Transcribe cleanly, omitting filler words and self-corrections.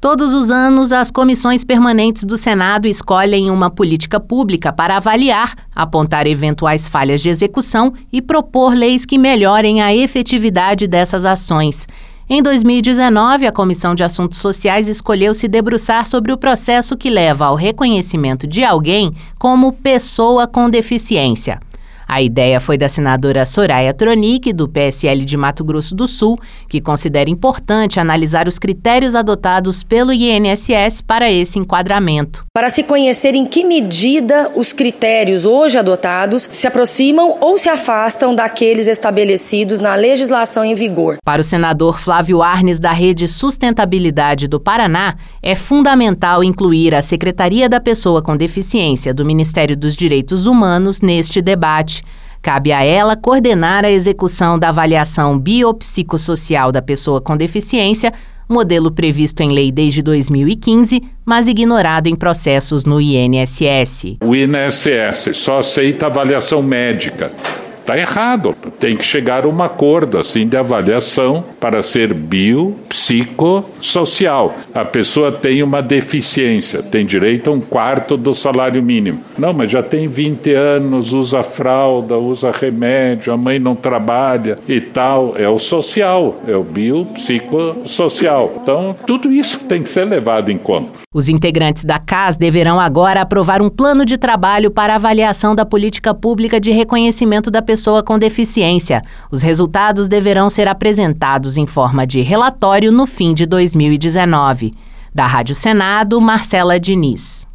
Todos os anos, as comissões permanentes do Senado escolhem uma política pública para avaliar, apontar eventuais falhas de execução e propor leis que melhorem a efetividade dessas ações. Em 2019, a Comissão de Assuntos Sociais escolheu se debruçar sobre o processo que leva ao reconhecimento de alguém como pessoa com deficiência. A ideia foi da senadora Soraya Tronic, do PSL de Mato Grosso do Sul, que considera importante analisar os critérios adotados pelo INSS para esse enquadramento. Para se conhecer em que medida os critérios hoje adotados se aproximam ou se afastam daqueles estabelecidos na legislação em vigor. Para o senador Flávio Arnes, da Rede Sustentabilidade do Paraná, é fundamental incluir a Secretaria da Pessoa com Deficiência do Ministério dos Direitos Humanos neste debate. Cabe a ela coordenar a execução da avaliação biopsicossocial da pessoa com deficiência, modelo previsto em lei desde 2015, mas ignorado em processos no INSS. O INSS só aceita avaliação médica. Está errado. Tem que chegar a um acordo assim, de avaliação para ser biopsicossocial. A pessoa tem uma deficiência, tem direito a 1/4 do salário mínimo. Não, mas já tem 20 anos, usa fralda, usa remédio, a mãe não trabalha e tal. É o social, é o biopsicossocial. Então, tudo isso tem que ser levado em conta. Os integrantes da CAS deverão agora aprovar um plano de trabalho para avaliação da política pública de reconhecimento da pessoa com deficiência. Os resultados deverão ser apresentados em forma de relatório no fim de 2019. Da Rádio Senado, Marcela Diniz.